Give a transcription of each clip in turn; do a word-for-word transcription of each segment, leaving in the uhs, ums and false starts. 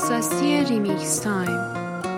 اختصاصی ریمیکس تایم.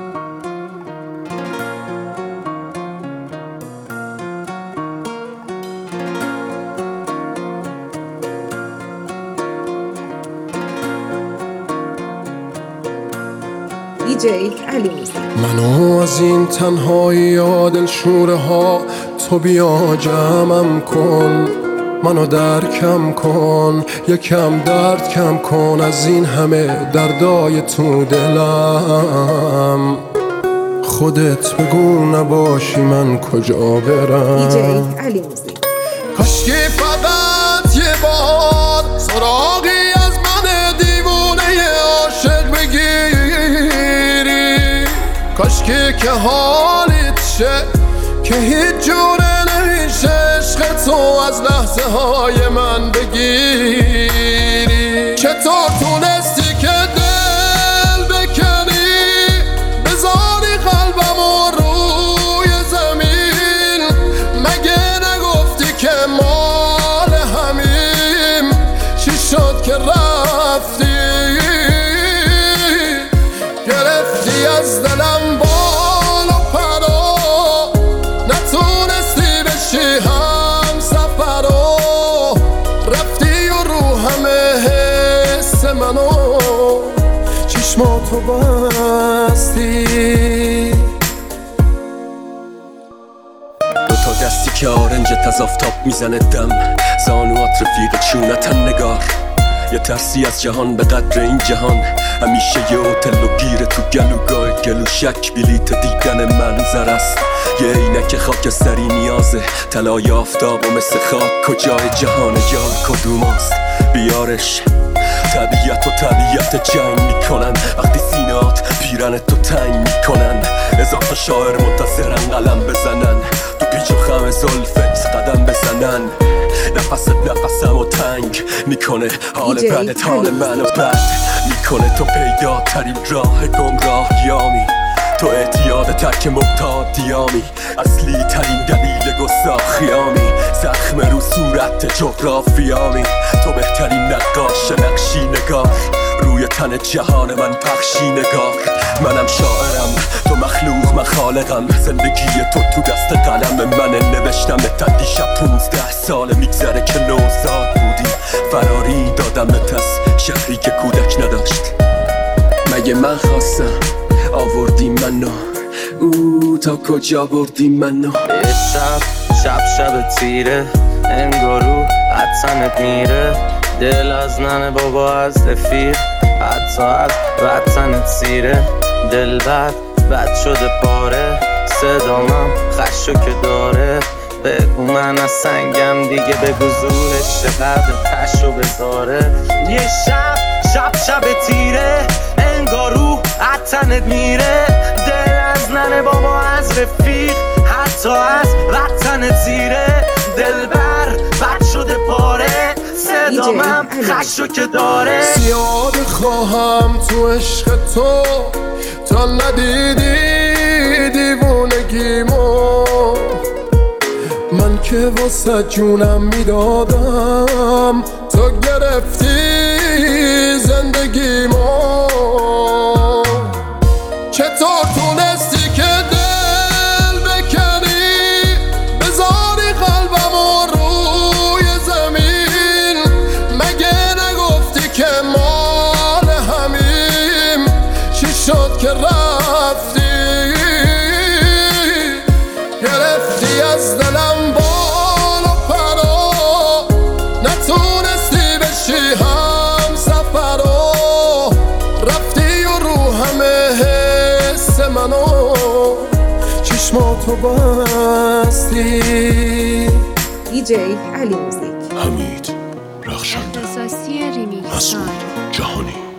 دی جی علی موسیقی. منو از این تنهایی دلشوره ها تو بیا جمعم کن، منو درکم کن، یکم درد کم کن از این همه دردای تو دلم. خودت بگو نباشی من کجا برم. دی جی علی موسیقی. کاشکی فقط یه بار سراغی از من دیوونه عاشق بگیری، کاشکی که حالیت شه که هیچ جوره نمیشه عشق تو از لحظه های من بگیری. چطور تونستی که دل بکنی بذاری قلبم روی زمین؟ مگه نگفتی که مال همیم؟ چی شد که رفتی گرفتی از دلم بال و پرا، نتونستی بشی هم سفرا، رفتی و رو همه حس منو چشماتو بستی. دوتا دستی که آرنجت از آفتاب میزنه دم، زانوات رفیق چونتن نگار، یه ترسی از جهان به قدر این جهان، همیشه یه هتل و گیره تو گلوگاه گلو شک بلیت دیدن منظر است. یه عینک خاکستری نیازه طلای آفتاب و مثل خاک کجای جهان یار کدوم است؟ بیارش. طبیعت و طبیعت جنگ میکنن وقتی سینات پیرن تو تنگ میکنن، هزار تا شاعر منتظرن قلم بزنن تو پیچ و خم زلفت قدم بزنن. نفست نفسم و تنگ میکنه حال بدت حال منو بد میکنه. تو پیدا ترین راه گمراهیامی، تو اعتیاد ترک مبتادیامی، اصلی ترین دلیل گستاخیامی، زخم رو صورت جغرافیامی، تو بهترین نقاش نقشی نگار روی تن جهان من پخشی نگار. منم شاعرم تو مخلوق من خالقم، زندگی تو تو دست قلم منه، نوشتم تا دیشب پونزده سال میگذره که نوزاد بودی، فراری دادمت از شهری که کودک نداشت. مگه من خواستم آوردی منو، او تا کجا بردی منو؟ یه شب شب شب تیره انگارو حتنت میره، دل از ننه بابا از رفیق حتی از وطنت سیره. دل بد بد شده پاره، صدامم خشو که داره، بگو من از سنگم دیگه، بگو زورش چقدر تشو بذاره. یه شب شب شب تیره انگارو حتنت میره، دل از ننه بابا از رفیق حتی از وطنت سیره. دل بر بد شده پاره، صدامم خشو که داره. زیاد خواهم تو عشق تو تا ندیدی دیوونگیمو، من که واسه جونم میدادم تو گرفتی زندگیمو. چطور تونستی که دل بکنی بذاری قلبم روی زمین؟ مگه نگفتی که مال همیم؟ چی شد که رفتی گرفتی از دلم بال و پرا، نتونستی بشی هم سفرا، رفتی و رو همه حس منو چشماتو بستی. دی جی علی موسیقی. حمید رخشنده. اختصاصی ریمیکس مسعود تایم. جهانی.